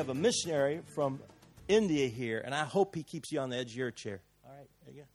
have a missionary from India here, and I hope he keeps you on the edge of your chair. All right, there you go.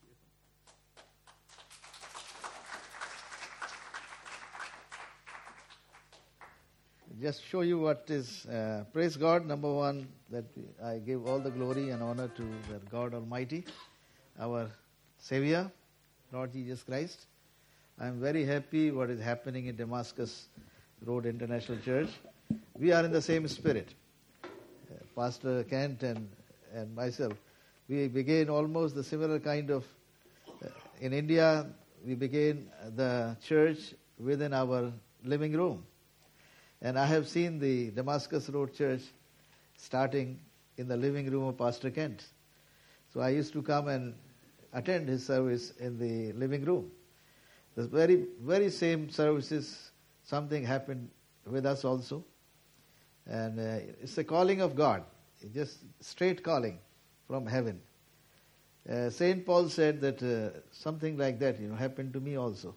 Just show you what is, praise God, number one, that I give all the glory and honor to the God Almighty, our Savior, Lord Jesus Christ. I am very happy what is happening in Damascus Road International Church. We are in the same spirit. Pastor Kent and myself, we began almost the similar kind of, in India, we began the church within our living room. And I have seen the Damascus Road Church starting in the living room of Pastor Kent. So I used to come and attend his service in the living room. The very, very same services, something happened with us also. And it's a calling of God, just straight calling from heaven. St. Paul said that something like that, happened to me also.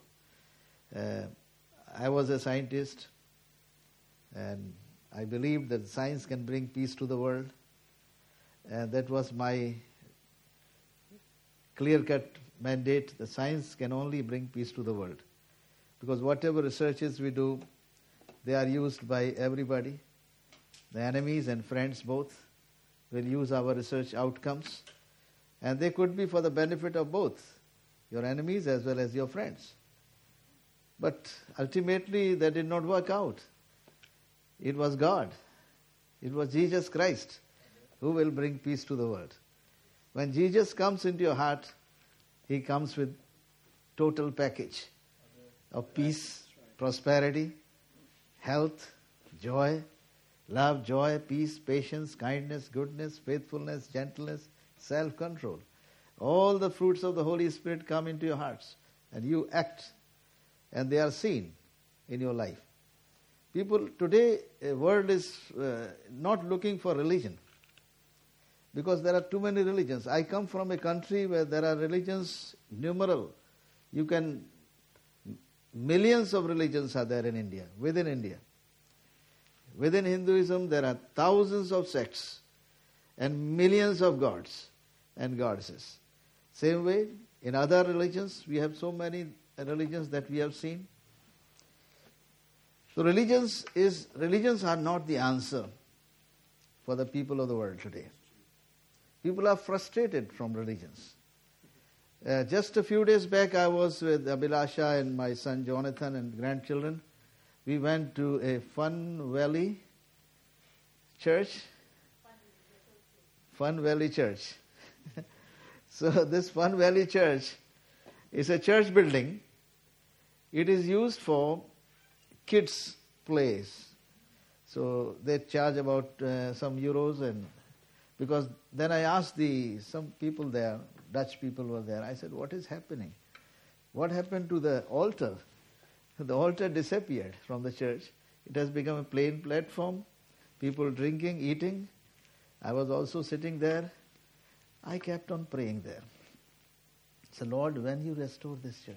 I was a scientist, and I believed that science can bring peace to the world. And that was my clear-cut mandate. The science can only bring peace to the world. Because whatever researches we do, they are used by everybody. The enemies and friends both will use our research outcomes. And they could be for the benefit of both, your enemies as well as your friends. But ultimately, that did not work out. It was God. It was Jesus Christ who will bring peace to the world. When Jesus comes into your heart, he comes with total package of peace, prosperity, health, joy, love, joy, peace, patience, kindness, goodness, faithfulness, gentleness, self-control. All the fruits of the Holy Spirit come into your hearts, and you act, and they are seen in your life. People today, world is not looking for religion because there are too many religions. I come from a country where there are religions numeral. Millions of religions are there in India, within India. Within Hinduism, there are thousands of sects and millions of gods and goddesses. Same way, in other religions, we have so many religions that we have seen. So religions are not the answer for the people of the world today. People are frustrated from religions. Just a few days back, I was with Abhilasha and my son Jonathan and grandchildren. We went to a Fun Valley Church. Fun Valley Church. So this Fun Valley Church is a church building. It is used for kids' plays. So they charge about some euros, and because then I asked some people there, Dutch people were there, I said, what is happening? What happened to the altar? The altar disappeared from the church. It has become a plain platform, people drinking, eating. I was also sitting there. I kept on praying there. So Lord, when you restore this church?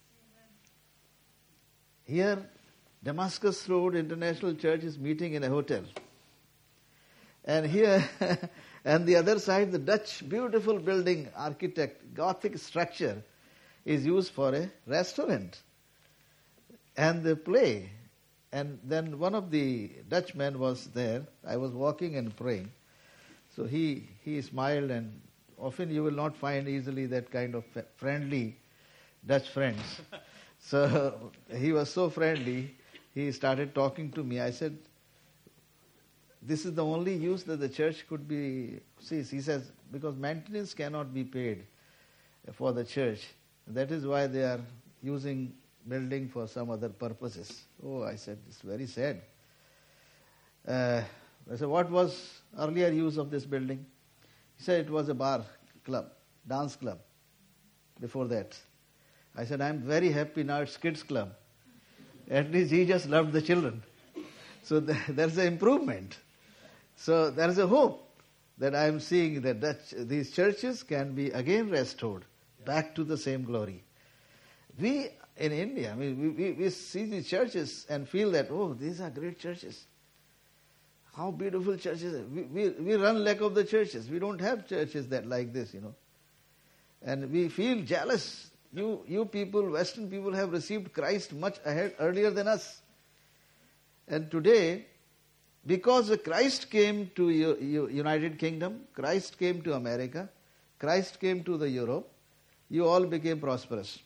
Here, Damascus Road International Church is meeting in a hotel. And here, and the other side, the Dutch beautiful building, architect, Gothic structure is used for a restaurant. And they play. And then one of the Dutchmen was there. I was walking and praying. So he smiled, and often you will not find easily that kind of friendly Dutch friends. So he was so friendly. He started talking to me. I said, this is the only use that the church could be. See, he says, because maintenance cannot be paid for the church. That is why they are using building for some other purposes. Oh, I said, it's very sad. I said, what was earlier use of this building? He said it was a bar club, dance club before that. I said, I'm very happy now it's kids club. At least he just loved the children. So there's an improvement. So there's a hope that I'm seeing that these churches can be again restored back to the same glory. We in India, we see these churches and feel that, oh, these are great churches. how beautiful churches are. We run lack of the churches. We don't have churches that like this, And we feel jealous. You people, Western people, have received Christ much earlier than us. And today, because Christ came to United Kingdom, Christ came to America, Christ came to the Europe, you all became prosperous.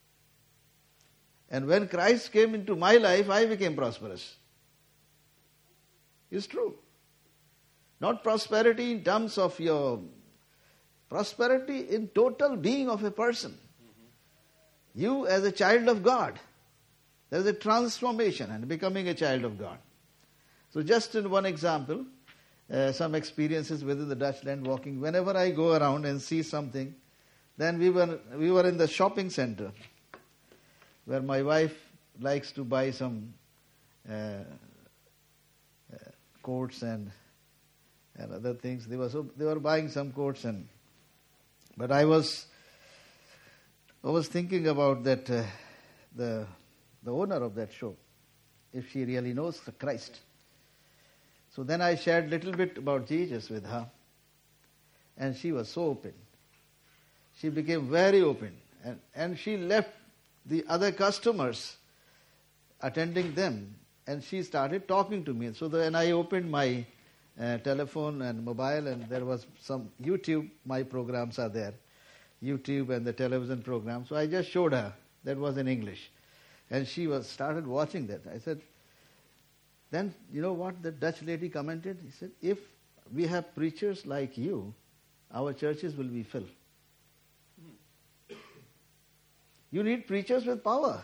And when Christ came into my life, I became prosperous. It's true. Not prosperity in terms of your prosperity in total being of a person. Mm-hmm. You as a child of God. There is a transformation and becoming a child of God. So just in one example, some experiences within the Dutch land walking. Whenever I go around and see something, then we were in the shopping center where my wife likes to buy some coats and other things. They were buying some coats, but I was thinking about that the owner of that shop, if she really knows the Christ. So then I shared a little bit about Jesus with her, and she was so open. She became very open, and she left the other customers attending them, and she started talking to me. So then I opened my telephone and mobile, and there was some YouTube. My programs are there, YouTube and the television program. So I just showed her. That was in English, and she started watching that. I said, then you know what the Dutch lady commented? He said, if we have preachers like you, our churches will be filled. You need preachers with power.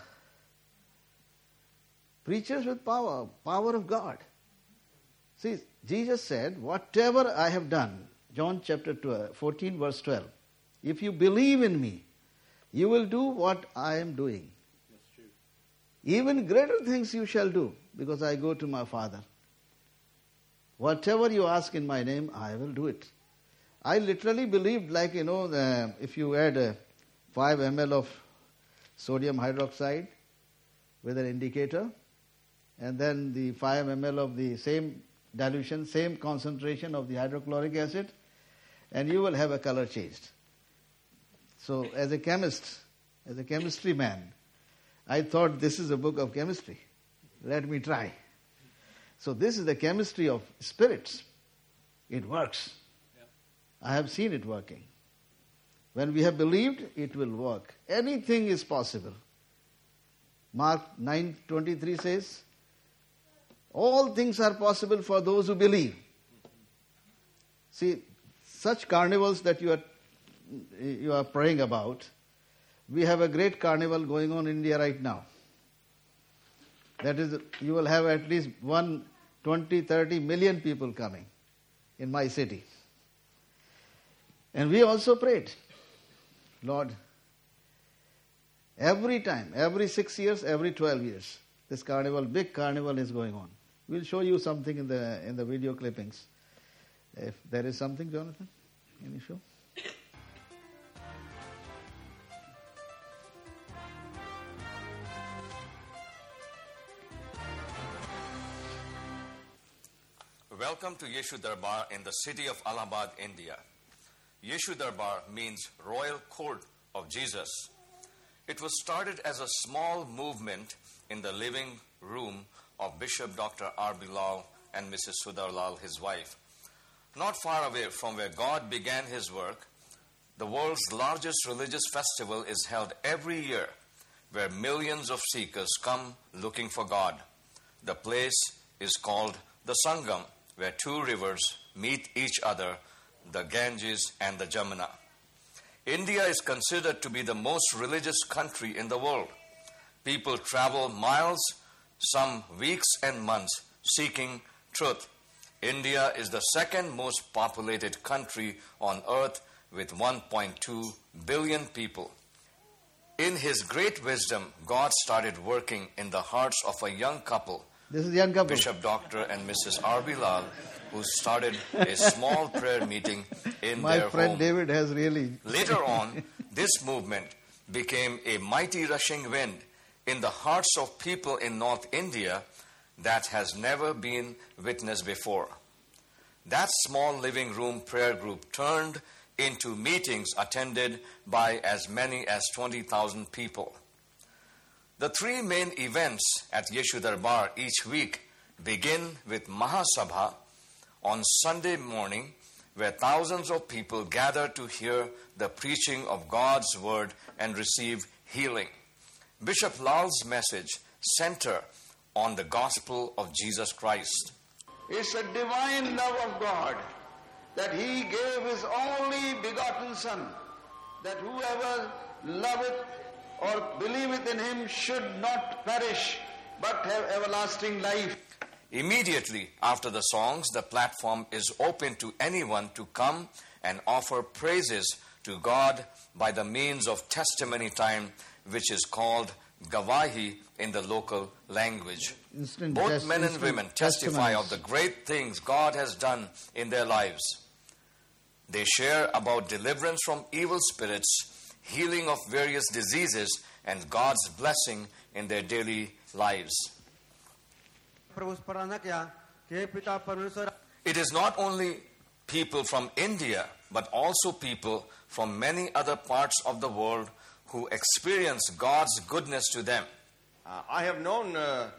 Preachers with power, power of God. See, Jesus said, whatever I have done, John chapter 14 verse 12, if you believe in me, you will do what I am doing. That's true. Even greater things you shall do, because I go to my Father. Whatever you ask in my name, I will do it. I literally believed, like, if you add 5 ml of sodium hydroxide with an indicator, and then the 5 ml of the same dilution, same concentration of the hydrochloric acid, and you will have a color changed. So as a chemist, as a chemistry man, I thought this is a book of chemistry. Let me try. So this is the chemistry of spirits. It works. Yeah. I have seen it working. When we have believed, it will work. Anything is possible. Mark 9:23 says, all things are possible for those who believe. See, such carnivals that you are praying about, we have a great carnival going on in India right now. That is, you will have at least 20-30 million people coming in my city. And we also prayed, Lord, every time, every 6 years, every 12 years, this carnival, big carnival is going on. We'll show you something in the video clippings. If there is something, Jonathan, can you show? Welcome to Yeshu Darbar in the city of Allahabad, India. Yeshu Darbar means Royal Court of Jesus. It was started as a small movement in the living room of Bishop Dr. R. Bilal and Mrs. Sudar Lal, his wife. Not far away from where God began his work, the world's largest religious festival is held every year, where millions of seekers come looking for God. The place is called the Sangam, where 2 rivers meet each other, the Ganges and the Jamuna. India is considered to be the most religious country in the world. People travel miles, some weeks and months, seeking truth. India is the second most populated country on earth with 1.2 billion people. In his great wisdom, God started working in the hearts of a young couple, this is young couple, Bishop Dr. and Mrs. R. Bilal, who started a small prayer meeting in my their friend home. David has really... Later on, this movement became a mighty rushing wind in the hearts of people in North India. that has never been witnessed before. That small living room prayer group turned into meetings attended by as many as 20,000 people. The three main events at Yeshu Darbar each week begin with Mahasabha on Sunday morning, where thousands of people gather to hear the preaching of God's word and receive healing. Bishop Lal's message center on the gospel of Jesus Christ. It's a divine love of God that He gave His only begotten Son, that whoever loveth or believeth in Him should not perish but have everlasting life. Immediately after the songs, the platform is open to anyone to come and offer praises to God by the means of testimony time, which is called Gavahi in the local language. Both men and women testify of the great things God has done in their lives. They share about deliverance from evil spirits, healing of various diseases, and God's blessing in their daily lives. It is not only people from India, but also people from many other parts of the world who experience God's goodness to them. I have known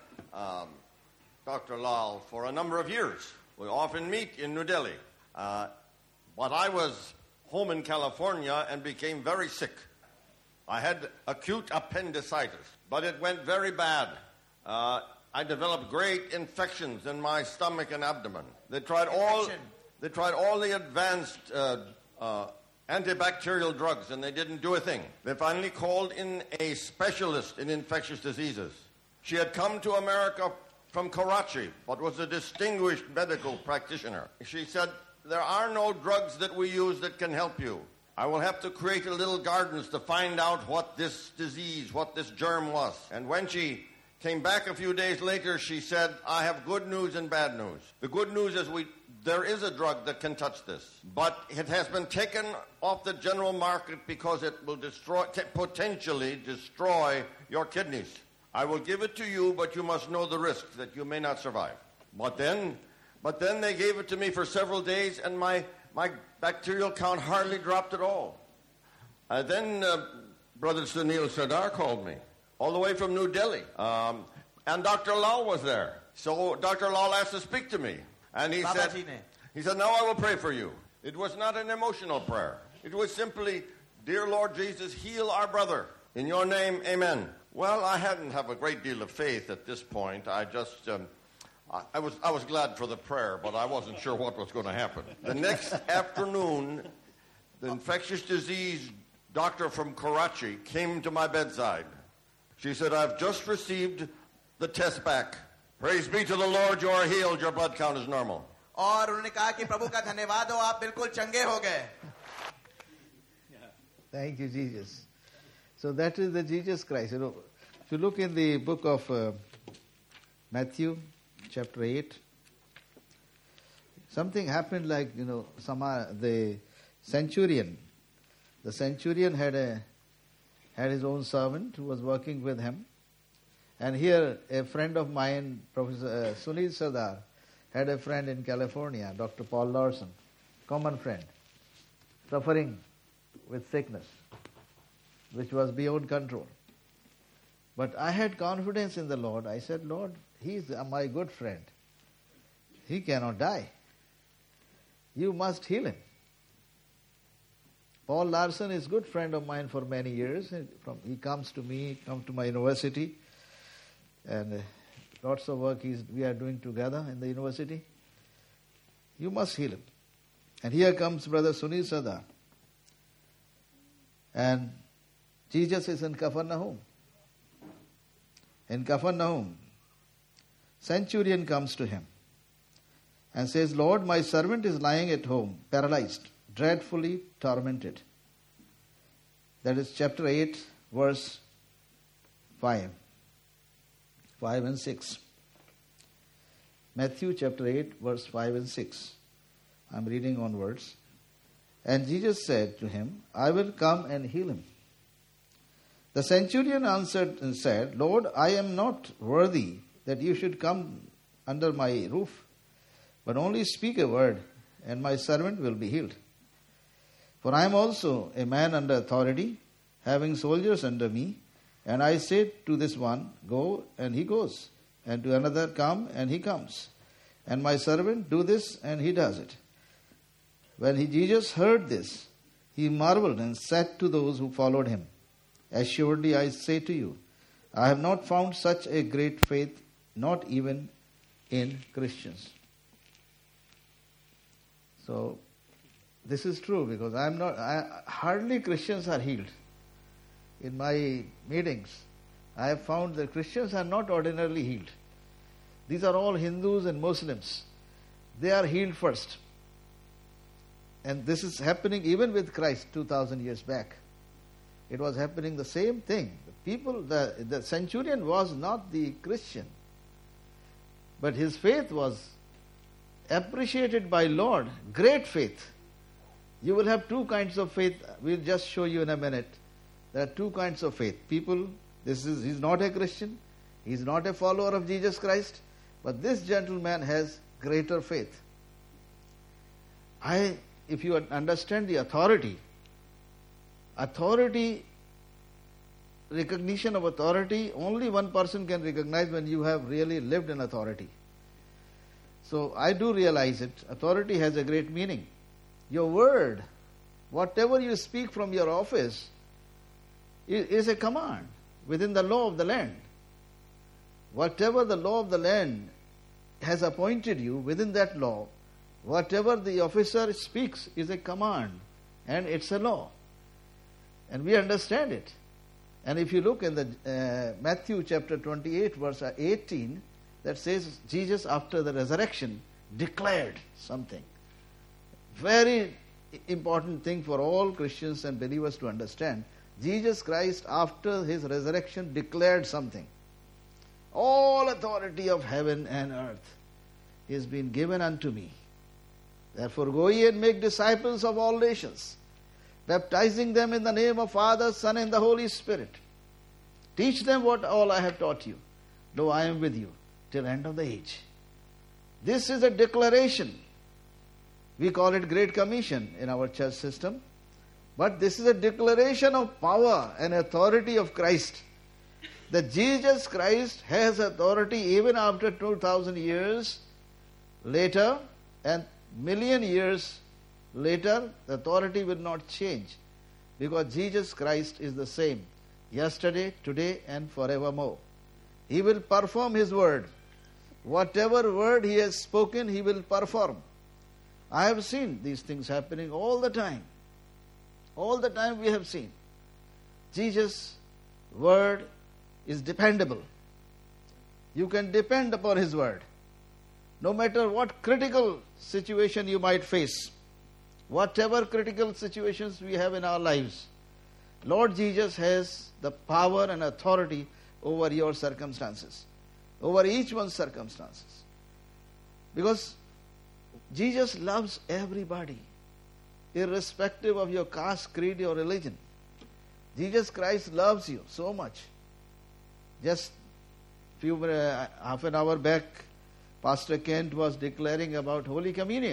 Dr. Lal for a number of years. We often meet in New Delhi. But I was home in California and became very sick. I had acute appendicitis, but it went very bad. I developed great infections in my stomach and abdomen. They tried all the advanced antibacterial drugs, and they didn't do a thing. They finally called in a specialist in infectious diseases. She had come to America from Karachi, but was a distinguished medical practitioner. She said, "There are no drugs that we use that can help you. I will have to create a little gardens to find out what this disease, what this germ was." And when she came back a few days later, she said, "I have good news and bad news. The good news is there is a drug that can touch this, but it has been taken off the general market because it will potentially destroy your kidneys. I will give it to you, but you must know the risk that you may not survive." But then they gave it to me for several days, and my bacterial count hardly dropped at all. Then Brother Sunil Sardar called me, all the way from New Delhi. And Dr. Lal was there. So Dr. Lal asked to speak to me. And he said, "Now I will pray for you." It was not an emotional prayer. It was simply, "Dear Lord Jesus, heal our brother. In your name, amen." Well, I hadn't have a great deal of faith at this point. I just, I was glad for the prayer, but I wasn't sure what was going to happen. The next afternoon, the infectious disease doctor from Karachi came to my bedside. She said, "I've just received the test back. Praise be to the Lord, you are healed. Your blood count is normal." और उन्होंने कहा कि प्रभु का धन्यवाद हो, आप बिल्कुल चंगे हो गए. Thank you, Jesus. So that is the Jesus Christ. If you look in the book of Matthew, chapter 8, something happened like, the centurion. The centurion had his own servant who was working with him. And here, a friend of mine, Professor Sunil Sardar, had a friend in California, Dr. Paul Larson, common friend, suffering with sickness, which was beyond control. But I had confidence in the Lord. I said, "Lord, he's my good friend. He cannot die. You must heal him." Paul Larson is a good friend of mine for many years. He comes to me, comes to my university, and lots of work we are doing together in the university. You must heal him. And here comes Brother Sunil Sardar. And Jesus is in Capernaum. In Capernaum, centurion comes to him and says, "Lord, my servant is lying at home, paralyzed, dreadfully tormented." That is chapter 8, verse 5 and 6. Matthew chapter 8, verse 5 and 6. I'm reading onwards. And Jesus said to him, "I will come and heal him." The centurion answered and said, "Lord, I am not worthy that you should come under my roof, but only speak a word, and my servant will be healed. For I am also a man under authority, having soldiers under me, and I say to this one, go, and he goes, and to another, come, and he comes. And my servant, do this, and he does it. When Jesus heard this, he marveled and said to those who followed him, assuredly I say to you, I have not found such a great faith, not even in Christians. So, this is true because hardly Christians are healed. In my meetings, I have found that Christians are not ordinarily healed. These are all Hindus and Muslims. They are healed first. And this is happening even with Christ 2,000 years back. It was happening the same thing. The centurion was not the Christian, but his faith was appreciated by Lord. Great faith. You will have two kinds of faith. We'll just show you in a minute. There are two kinds of faith. He's not a Christian. He's not a follower of Jesus Christ. But this gentleman has greater faith. If you understand the authority, recognition of authority, only one person can recognize when you have really lived in authority. So I do realize it. Authority has a great meaning. Your word, whatever you speak from your office, is a command within the law of the land. Whatever the law of the land has appointed you within that law, whatever the officer speaks is a command and it's a law. And we understand it. And if you look in the Matthew chapter 28 verse 18, that says Jesus after the resurrection declared something. Very important thing for all Christians and believers to understand. Jesus Christ after his resurrection declared something. All authority of heaven and earth is been given unto me. Therefore go ye and make disciples of all nations, baptizing them in the name of Father, Son, and the Holy Spirit. Teach them what all I have taught you. Lo, I am with you till end of the age. This is a declaration. We call it Great Commission in our church system. But this is a declaration of power and authority of Christ. That Jesus Christ has authority even after 2,000 years later and million years later, the authority will not change. Because Jesus Christ is the same. Yesterday, today, and forevermore. He will perform His word. Whatever word He has spoken, He will perform. I have seen these things happening all the time. All the time we have seen. Jesus' word is dependable. You can depend upon His word. No matter what critical situation you might face, whatever critical situations we have in our lives, Lord Jesus has the power and authority over your circumstances, over each one's circumstances. Because Jesus loves everybody, irrespective of your caste, creed, or religion. Jesus Christ loves you so much. Just half an hour back, Pastor Kent was declaring about Holy Communion.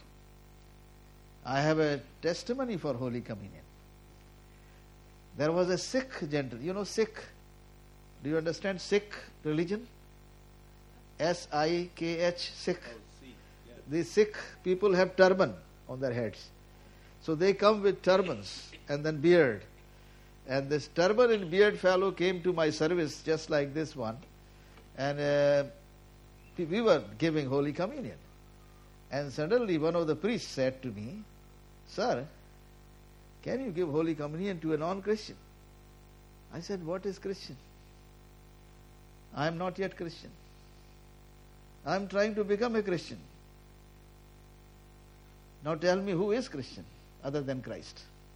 I have a testimony for Holy Communion. There was a Sikh gentleman. You know Sikh? Do you understand Sikh religion? S-I-K-H, Sikh. The Sikh people have turban on their heads. So they come with turbans and then beard. And this turban and beard fellow came to my service just like this one. And we were giving Holy Communion. And suddenly one of the priests said to me, "Sir, can you give Holy Communion to a non-Christian?" I said, "What is Christian? I am not yet Christian. I am trying to become a Christian. Now tell me, who is Christian other than Christ?"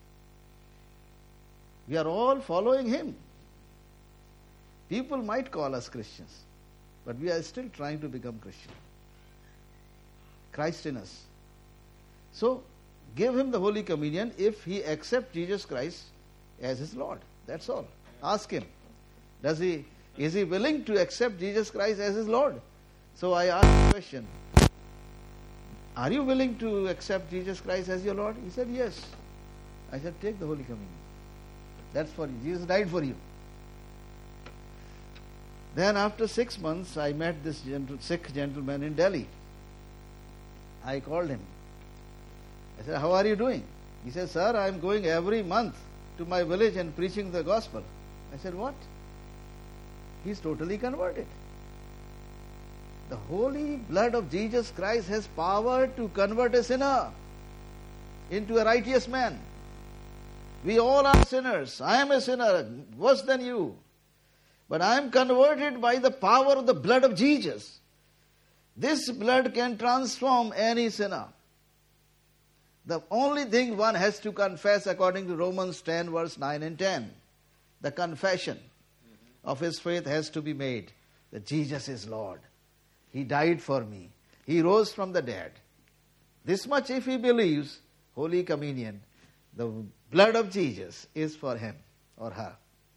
We are all following Him. People might call us Christians, but we are still trying to become Christian. Christ in us. So, give Him the Holy Communion if he accepts Jesus Christ as his Lord. That's all. Ask him. Is he willing to accept Jesus Christ as his Lord? So I asked the question, are you willing to accept Jesus Christ as your Lord? He said, yes. I said, take the Holy Communion. That's for you. Jesus died for you. Then after 6 months, I met this sick gentleman in Delhi. I called him. I said, how are you doing? He said, sir, I am going every month to my village and preaching the gospel. I said, what? He's totally converted. The holy blood of Jesus Christ has power to convert a sinner into a righteous man. We all are sinners. I am a sinner, worse than you. But I am converted by the power of the blood of Jesus. This blood can transform any sinner. The only thing one has to confess according to Romans 10 verse 9 and 10. The confession of his faith has to be made that Jesus is Lord. He died for me. He rose from the dead. This much if he believes, Holy Communion, the blood of Jesus is for him or her.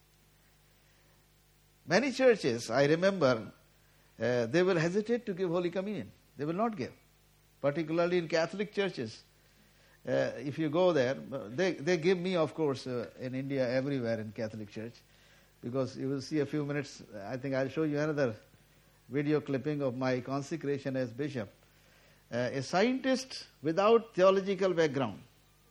Many churches, I remember, they will hesitate to give Holy Communion. They will not give. Particularly in Catholic churches. If you go there, they give me, of course, in India, everywhere in Catholic church. Because you will see a few minutes, I think I'll show you another video clipping of my consecration as bishop. A scientist without theological background.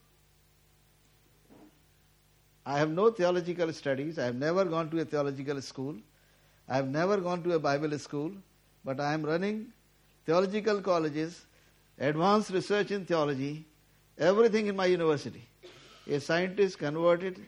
I have no theological studies. I have never gone to a theological school. I have never gone to a Bible school. But I am running theological colleges, advanced research in theology, everything in my university. A scientist converted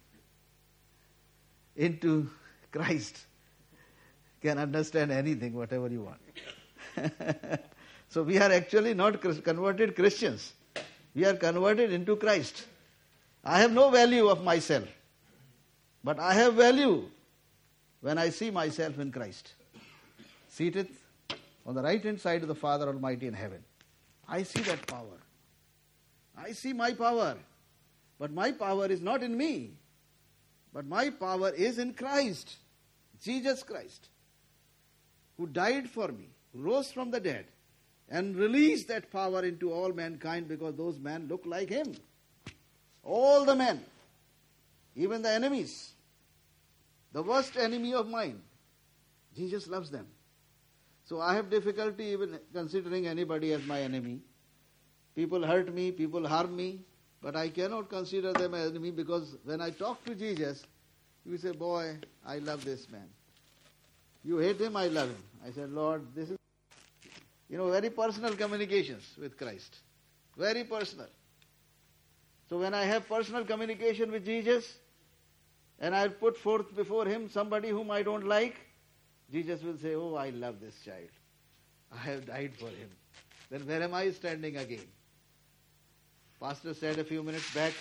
into Christ can understand anything, whatever you want. So we are actually not converted Christians. We are converted into Christ. I have no value of myself. But I have value when I see myself in Christ. Seated on the right hand side of the Father Almighty in heaven. I see that power. I see my power. But my power is not in me. But my power is in Christ. Jesus Christ. Who died for me. Rose from the dead. And released that power into all mankind because those men look like him. All the men. Even the enemies. The worst enemy of mine. Jesus loves them. So I have difficulty even considering anybody as my enemy. People hurt me, people harm me, but I cannot consider them as enemy because when I talk to Jesus, he will say, boy, I love this man. You hate him, I love him. I said, Lord, this is, very personal communications with Christ. Very personal. So when I have personal communication with Jesus, and I put forth before him somebody whom I don't like, Jesus will say, oh, I love this child. I have died for him. Then where am I standing again? Pastor said a few minutes back,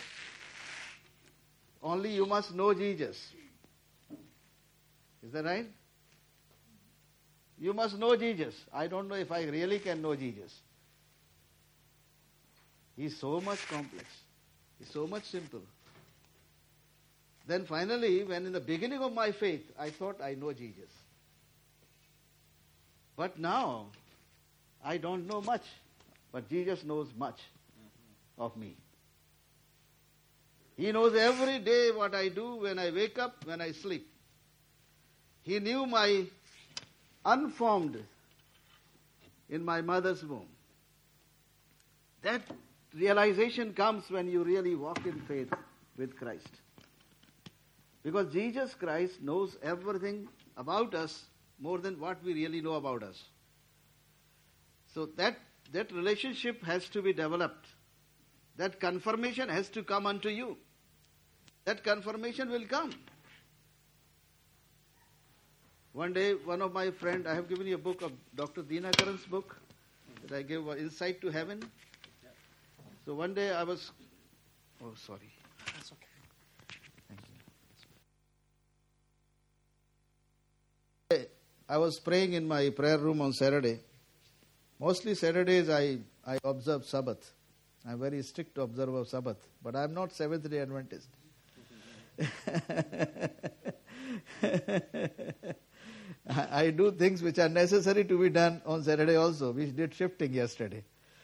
only you must know Jesus. Is that right? You must know Jesus. I don't know if I really can know Jesus. He's so much complex. He's so much simple. Then finally, when in the beginning of my faith, I thought I know Jesus. But now, I don't know much. But Jesus knows much of me. He knows every day what I do when I wake up, when I sleep. He knew my unformed in my mother's womb. That realization comes when you really walk in faith with Christ. Because Jesus Christ knows everything about us more than what we really know about us. So that relationship has to be developed. That confirmation has to come unto you. That confirmation will come. One day, one of my friends, I have given you a book of Dr. Dinakaran's book that I gave, Insight to Heaven. So one day I was, That's okay. Thank you. I was praying in my prayer room on Saturday. Mostly Saturdays I observe Sabbath. I'm a very strict observer of Sabbath. But I'm not Seventh-day Adventist. I I do things which are necessary to be done on Saturday also. We did shifting yesterday.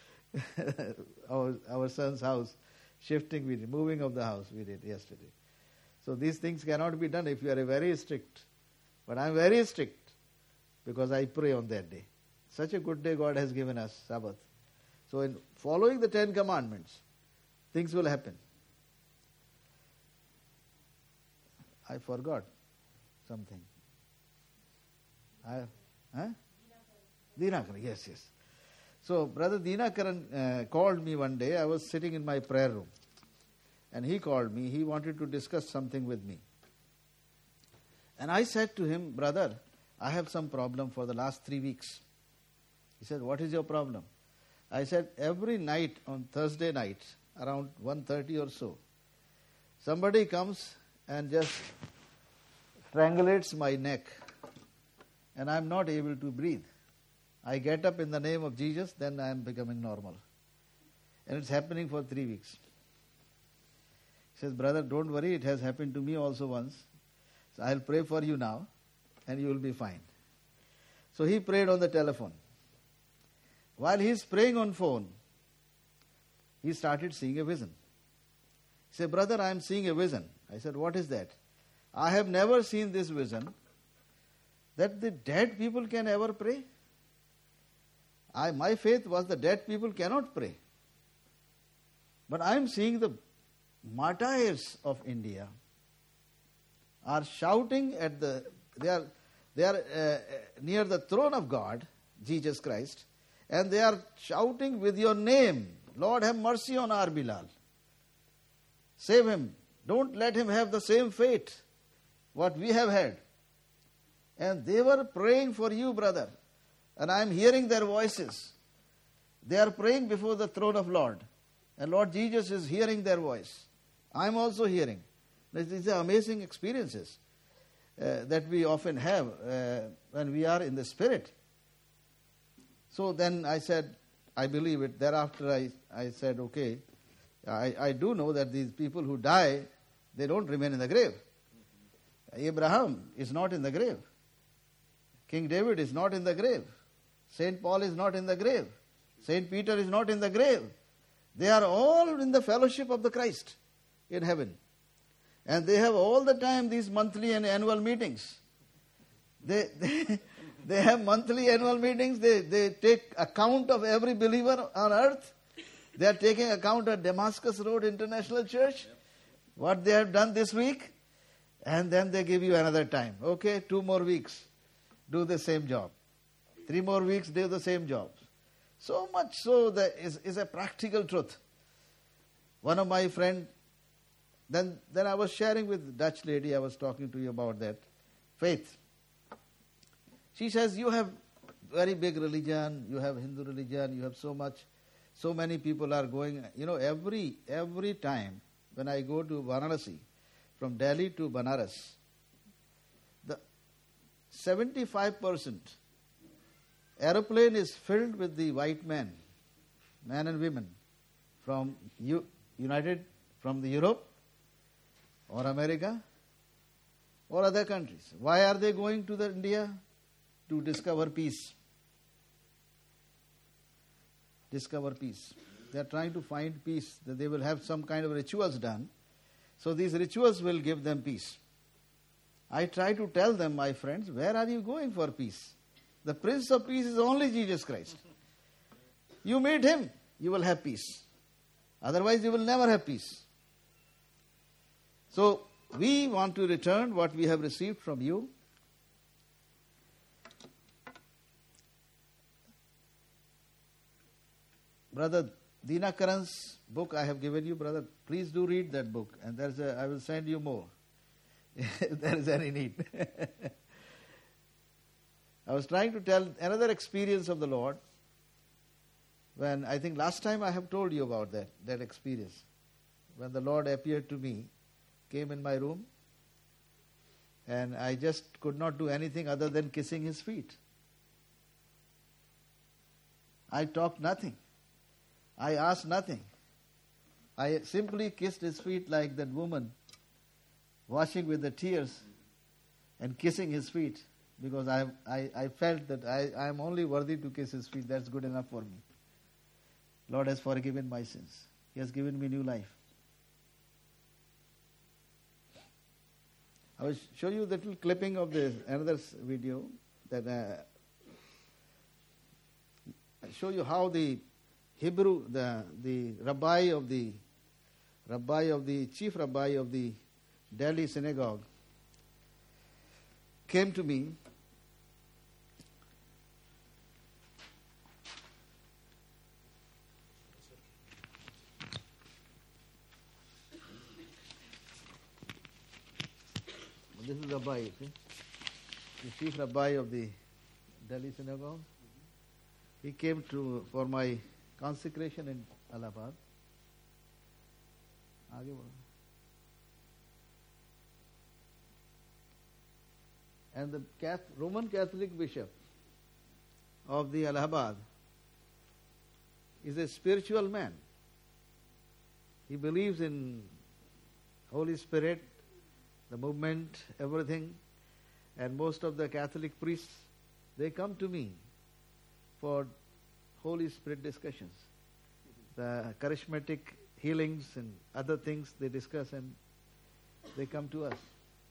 our son's house, shifting we did, moving of the house we did yesterday. So these things cannot be done if you are very strict. But I am very strict because I pray on that day. Such a good day God has given us, Sabbath. So in following the 10 commandments, things will happen. I forgot something. Dinakaran, yes. So Brother Dinakaran called me one day. I was sitting in my prayer room. And he called me. He wanted to discuss something with me. And I said to him, brother, I have some problem for the last 3 weeks. He said, what is your problem? I said, every night on Thursday night, around 1:30 or so, somebody comes and just strangulates my neck and I am not able to breathe. I get up in the name of Jesus, then I am becoming normal. And it's happening for 3 weeks. He says, brother, don't worry, it has happened to me also once. So I'll pray for you now and you will be fine. So he prayed on the telephone. While he is praying on phone, he started seeing a vision. He said, brother, I am seeing a vision. I said, what is that? I have never seen this vision that the dead people can ever pray. My faith was the dead people cannot pray. But I am seeing the martyrs of India are shouting at they are near the throne of God, Jesus Christ, and they are shouting with your name, Lord, have mercy on our Bilal. Save him. Don't let him have the same fate what we have had. And they were praying for you, brother. And I am hearing their voices. They are praying before the throne of Lord. And Lord Jesus is hearing their voice. I am also hearing. These are amazing experiences that we often have when we are in the Spirit. So then I said, I believe it. Thereafter I said, okay, I do know that these people who die, they don't remain in the grave. Abraham is not in the grave. King David is not in the grave. Saint Paul is not in the grave. Saint Peter is not in the grave. They are all in the fellowship of the Christ in heaven. And they have all the time these monthly and annual meetings. They have monthly annual meetings. They take account of every believer on earth. They are taking account at Damascus Road International Church, what they have done this week. And then they give you another time. Okay, 2 more weeks, do the same job. 3 more weeks, do the same job. So much so that is a practical truth. One of my friends, then I was sharing with the Dutch lady, I was talking to you about that, faith. She says, you have very big religion, you have Hindu religion, you have so much, so many people are going, every time when I go to Varanasi, from Delhi to Banaras, the 75% aeroplane is filled with the white men and women from from the Europe or America or other countries. Why are they going to India? To discover peace. Discover peace. They are trying to find peace, that they will have some kind of rituals done. So these rituals will give them peace. I try to tell them, my friends, where are you going for peace? The Prince of Peace is only Jesus Christ. You meet him, you will have peace. Otherwise, you will never have peace. So, we want to return what we have received from you. Brother Dinakaran's book I have given you, brother. Please do read that book. And I will send you more if there is any need. I was trying to tell another experience of the Lord. When I think last time I have told you about that experience. When the Lord appeared to me, came in my room, and I just could not do anything other than kissing his feet. I talked nothing. I asked nothing. I simply kissed his feet like that woman, washing with the tears and kissing his feet. because I felt that I am only worthy to kiss his feet. That's good enough for me. Lord has forgiven my sins. He has given me new life. I will show you the little clipping of this another video that I show you how the Hebrew, the chief rabbi of the Delhi synagogue came to me This is Rabbi, you see? The chief rabbi of the Delhi synagogue. He came for my consecration in Allahabad. आगे बढ़ो. And the Roman Catholic bishop of the Allahabad is a spiritual man. He believes in Holy Spirit, the movement, everything. And most of the Catholic priests, they come to me for Holy Spirit discussions. The charismatic healings and other things they discuss, and they come to us.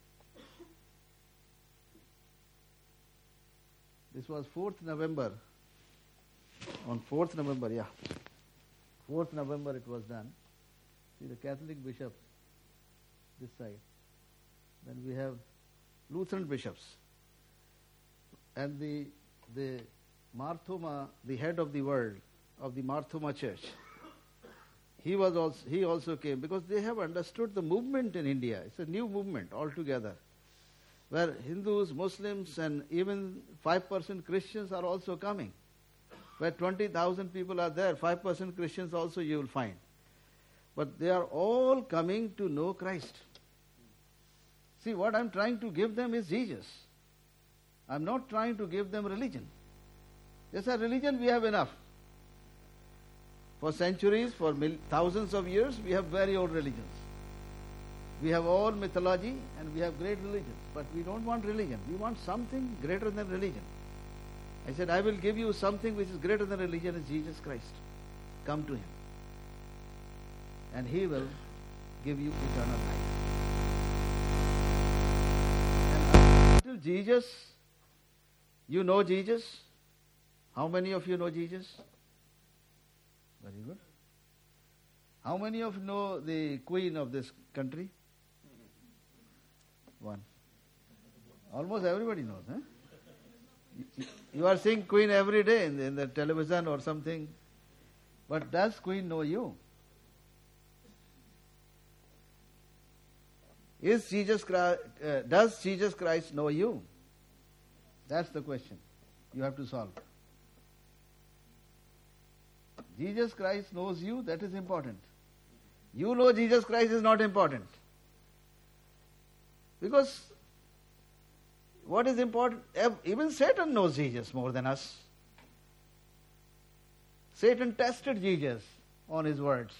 This was 4th November. On 4th November, 4th November it was done. See the Catholic bishop this side. Then we have Lutheran bishops. And the Marthoma, the head of the world, of the Marthoma church, he also came because they have understood the movement in India. It's a new movement altogether, where Hindus, Muslims, and even 5% Christians are also coming. Where 20,000 people are there, 5% Christians also you will find. But they are all coming to know Christ. See, what I'm trying to give them is Jesus. I'm not trying to give them religion. Yes, a religion we have enough. For centuries, for thousands of years, we have very old religions. We have all mythology and we have great religions. But we don't want religion. We want something greater than religion. I said, I will give you something which is greater than religion, is Jesus Christ. Come to Him. And He will give you eternal life. And until Jesus, you know Jesus. How many of you know Jesus? Very good. How many of you know the queen of this country? One. Almost everybody knows, huh? You are seeing queen every day in the television or something. But does queen know you? Does Jesus Christ know you? That's the question you have to solve. Jesus Christ knows you, that is important. You know Jesus Christ is not important. Because what is important? Even Satan knows Jesus more than us. Satan tested Jesus on his words.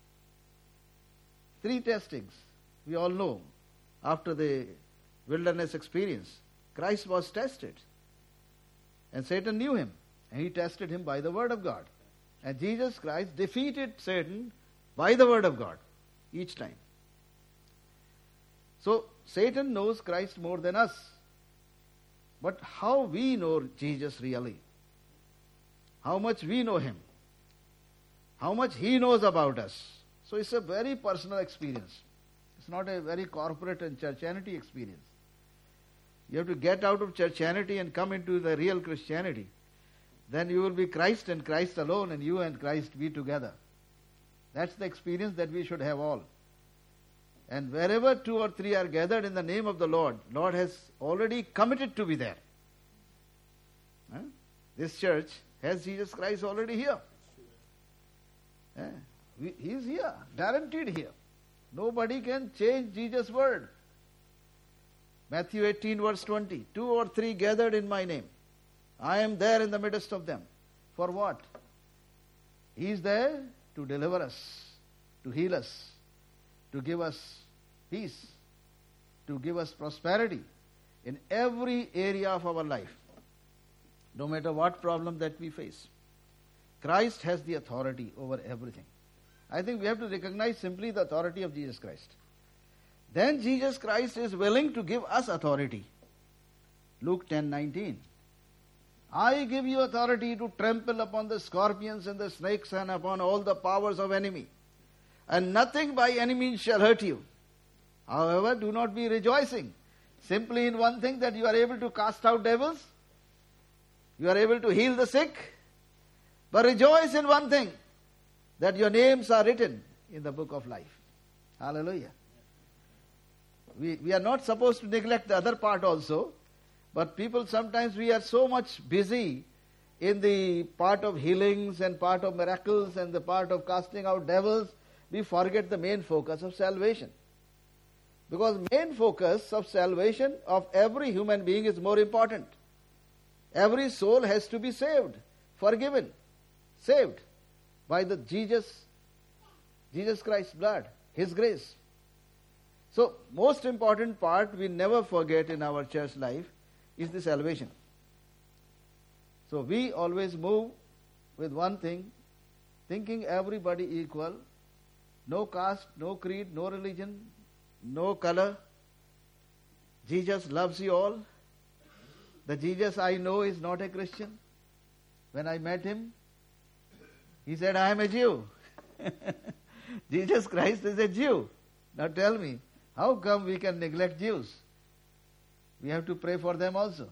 3 testings, we all know. After the wilderness experience, Christ was tested. And Satan knew him. And he tested him by the word of God. And Jesus Christ defeated Satan by the word of God each time. So Satan knows Christ more than us. But how we know Jesus really? How much we know Him? How much He knows about us? So it's a very personal experience. It's not a very corporate and churchianity experience. You have to get out of churchianity and come into the real Christianity. Then you will be Christ and Christ alone, and you and Christ be together. That's the experience that we should have all. And wherever 2 or 3 are gathered in the name of the Lord, Lord has already committed to be there. This church has Jesus Christ already here. He is here, guaranteed here. Nobody can change Jesus' word. Matthew 18 verse 20. 2 or 3 gathered in my name. I am there in the midst of them. For what? He is there to deliver us, to heal us, to give us peace, to give us prosperity. in every area of our life, no matter what problem that we face. Christ has the authority over everything. I think we have to recognize simply the authority of Jesus Christ. Then Jesus Christ is willing to give us authority. Luke 10:19. I give you authority to trample upon the scorpions and the snakes and upon all the powers of enemy, and nothing by any means shall hurt you. However, do not be rejoicing simply in one thing, that you are able to cast out devils, you are able to heal the sick, but rejoice in one thing, that your names are written in the book of life. Hallelujah. We are not supposed to neglect the other part also, but people sometimes we are so much busy in the part of healings and part of miracles and the part of casting out devils, we forget the main focus of salvation. Because main focus of salvation of every human being is more important. Every soul has to be saved, forgiven, saved by the Jesus Christ's blood, His grace. So, most important part we never forget in our church life is the salvation. So, we always move with one thing, thinking everybody equal, no caste, no creed, no religion, no color. Jesus loves you all. The Jesus I know is not a Christian. When I met him, he said, I am a Jew. Jesus Christ is a Jew. Now tell me, how come we can neglect Jews? We have to pray for them also.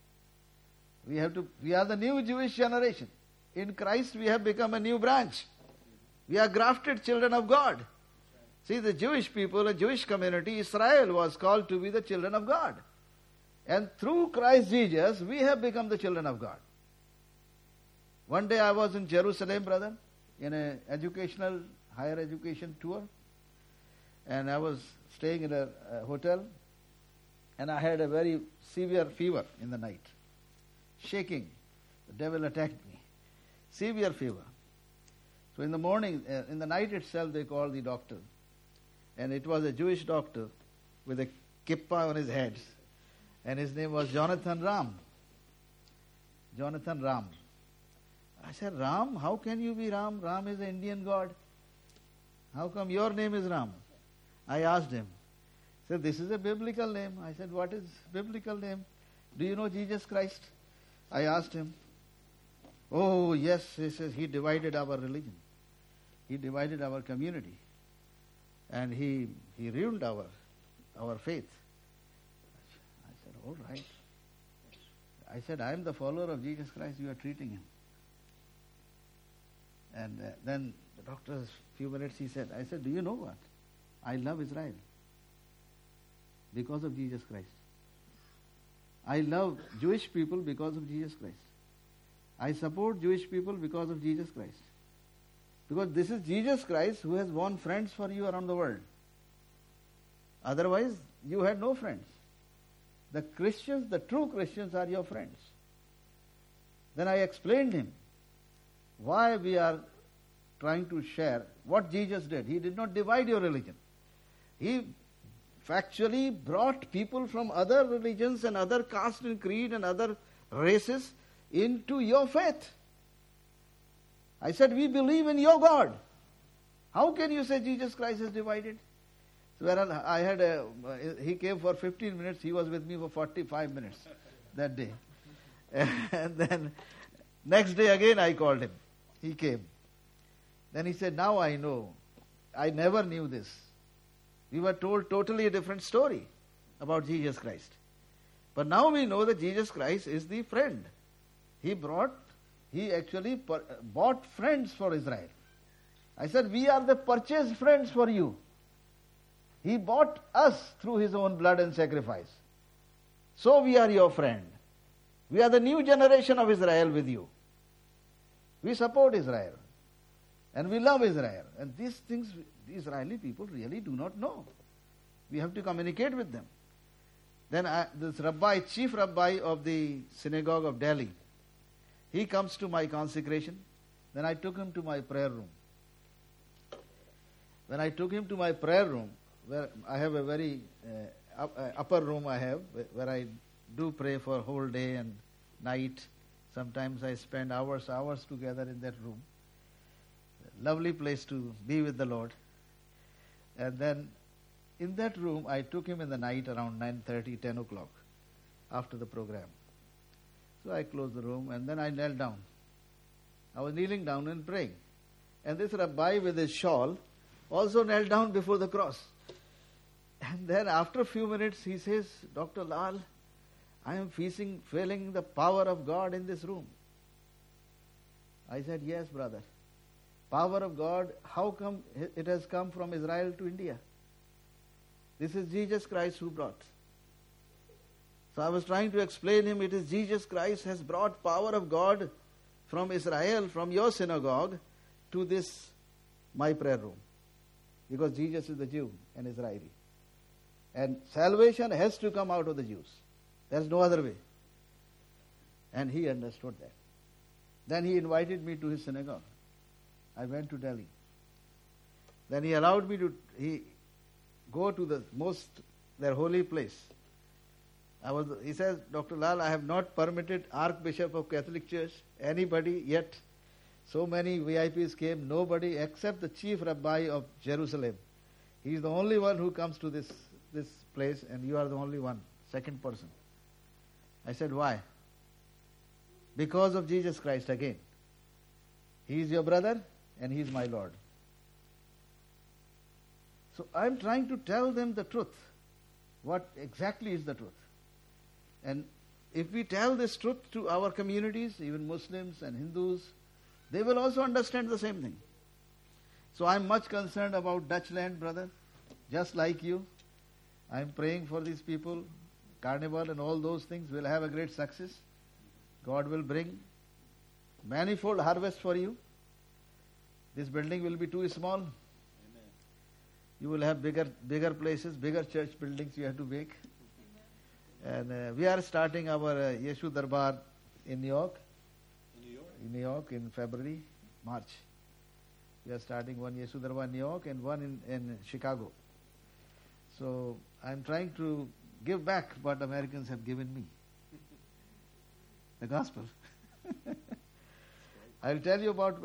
We are the new Jewish generation. In Christ we have become a new branch. We are grafted children of God. See, the Jewish people, the Jewish community, Israel was called to be the children of God. And through Christ Jesus, we have become the children of God. One day I was in Jerusalem, brother, in an educational, higher education tour. And I was staying in a hotel. And I had a very severe fever in the night. Shaking. The devil attacked me. Severe fever. So in the morning, in the night itself, they called the doctor. And it was a Jewish doctor with a kippah on his head. And his name was Jonathan Ram. Jonathan Ram. I said, Ram? How can you be Ram? Ram is an Indian god. How come your name is Ram? I asked him. He said, this is a biblical name. I said, what is biblical name? Do you know Jesus Christ? I asked him. Oh, yes, he says, he divided our religion. He divided our community. And he ruined our faith. I said, all right. I said, I am the follower of Jesus Christ. You are treating him. And then the doctor, a few minutes, he said, I said, do you know what? I love Israel because of Jesus Christ. I love Jewish people because of Jesus Christ. I support Jewish people because of Jesus Christ. Because this is Jesus Christ who has won friends for you around the world. Otherwise, you had no friends. The Christians, the true Christians are your friends. Then I explained him why we are trying to share what Jesus did. He did not divide your religion. He factually brought people from other religions and other caste and creed and other races into your faith. I said, we believe in your God. How can you say Jesus Christ is divided? So he came for 15 minutes. He was with me for 45 minutes that day. And then next day again I called him. He came. Then he said, now I know. I never knew this. We were told totally a different story about Jesus Christ. But now we know that Jesus Christ is the friend. He actually bought friends for Israel. I said, we are the purchased friends for you. He bought us through his own blood and sacrifice. So we are your friend. We are the new generation of Israel with you. We support Israel. And we love Israel. And these things the Israeli people really do not know. We have to communicate with them. Then this rabbi, chief rabbi of the synagogue of Delhi, he comes to my consecration. Then I took him to my prayer room. When I took him to my prayer room, where I have a very upper room I have where I do pray for whole day and night. Sometimes I spend hours together in that room. Lovely place to be with the Lord. And then in that room I took him in the night around 9:30, 10 o'clock after the program. So I closed the room and then I knelt down. I was kneeling down and praying. And this rabbi with his shawl also knelt down before the cross. And then after a few minutes he says, Dr. Lal, I am feeling the power of God in this room. I said, yes, brother. Power of God, how come it has come from Israel to India? This is Jesus Christ who brought. So I was trying to explain him, it is Jesus Christ has brought power of God from Israel, from your synagogue, to this, my prayer room. Because Jesus is the Jew and Israeli. And salvation has to come out of the Jews. There's no other way. And he understood that. Then he invited me to his synagogue. I went to Delhi. Then he allowed me to go to their holy place. He says, Dr. Lal, I have not permitted Archbishop of Catholic Church, anybody yet. So many VIPs came, nobody except the chief rabbi of Jerusalem. He is the only one who comes to this place, and you are the only one, second person. I said, why? Because of Jesus Christ again. He is your brother and he is my Lord. So I'm trying to tell them the truth. What exactly is the truth? And if we tell this truth to our communities, even Muslims and Hindus, they will also understand the same thing. So I'm much concerned about Dutch land, brother, just like you. I'm praying for these people. Carnival and all those things will have a great success. God will bring manifold harvest for you. This building will be too small. Amen. You will have bigger places, bigger church buildings you have to make. Amen. And we are starting our Yeshu Darbar in New York. In New York in February, March. We are starting one Yeshu Darbar in New York and one in Chicago. So I'm trying to give back what Americans have given me. The gospel. I'll tell you about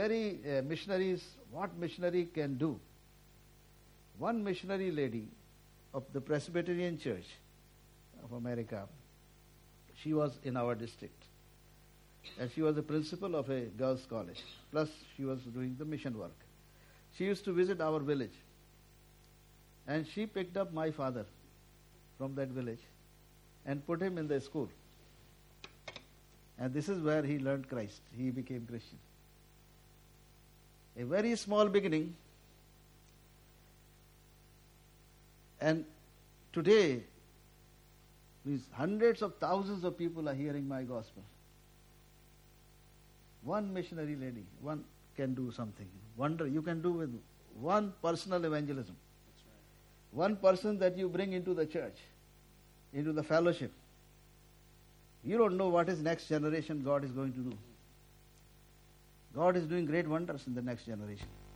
what missionary can do. One missionary lady of the Presbyterian Church of America, she was in our district. And she was the principal of a girls' college. Plus, she was doing the mission work. She used to visit our village. And she picked up my father from that village and put him in the school. And this is where he learned Christ. He became Christian. A very small beginning. And today, these hundreds of thousands of people are hearing my gospel. One missionary lady, one can do something. Wonder you can do with one personal evangelism. One person that you bring into the church, into the fellowship. You don't know what is next generation God is going to do. God is doing great wonders in the next generation.